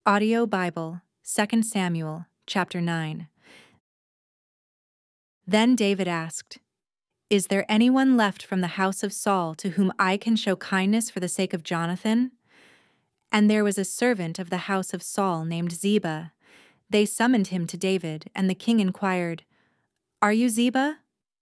Audio Bible, 2 Samuel, chapter 9. Then David asked, "Is there anyone left from the house of Saul to whom I can show kindness for the sake of Jonathan?" And there was a servant of the house of Saul named Ziba. They summoned him to David, and the king inquired, "Are you Ziba?"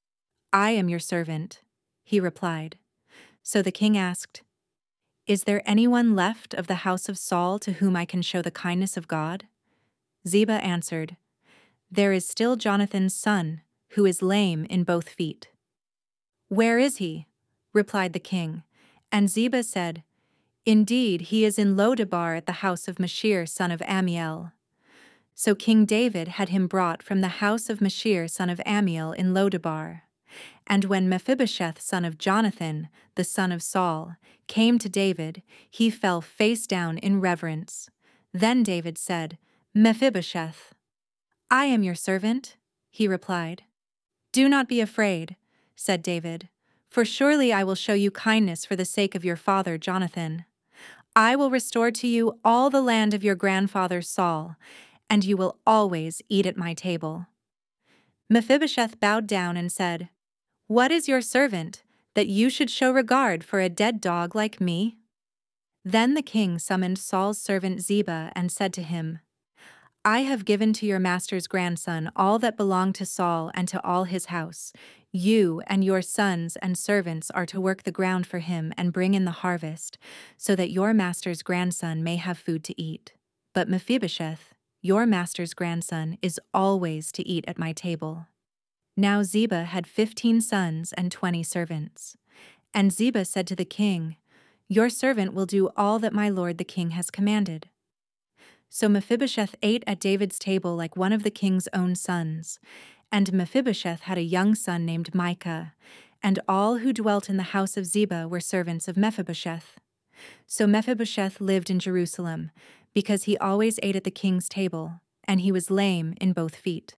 "I am your servant," he replied. So the king asked, "Is there anyone left of the house of Saul to whom I can show the kindness of God?" Ziba answered, "There is still Jonathan's son, who is lame in both feet." "Where is he?" replied the king. And Ziba said, "Indeed, he is in Lo-debar at the house of Machir son of Ammiel." So King David had him brought from the house of Machir son of Ammiel in Lo-debar. And when Mephibosheth son of Jonathan, the son of Saul, came to David, he fell face down in reverence. Then David said, "Mephibosheth." "I am your servant," he replied. "Do not be afraid," said David, "for surely I will show you kindness for the sake of your father Jonathan. I will restore to you all the land of your grandfather Saul, and you will always eat at my table." Mephibosheth bowed down and said, "What is your servant, that you should show regard for a dead dog like me?" Then the king summoned Saul's servant Ziba and said to him, "I have given to your master's grandson all that belonged to Saul and to all his house. You and your sons and servants are to work the ground for him and bring in the harvest, so that your master's grandson may have food to eat. But Mephibosheth, your master's grandson, is always to eat at my table." Now Ziba had 15 sons and 20 servants. And Ziba said to the king, "Your servant will do all that my lord the king has commanded." So Mephibosheth ate at David's table like one of the king's own sons. And Mephibosheth had a young son named Micah, and all who dwelt in the house of Ziba were servants of Mephibosheth. So Mephibosheth lived in Jerusalem, because he always ate at the king's table, and he was lame in both feet.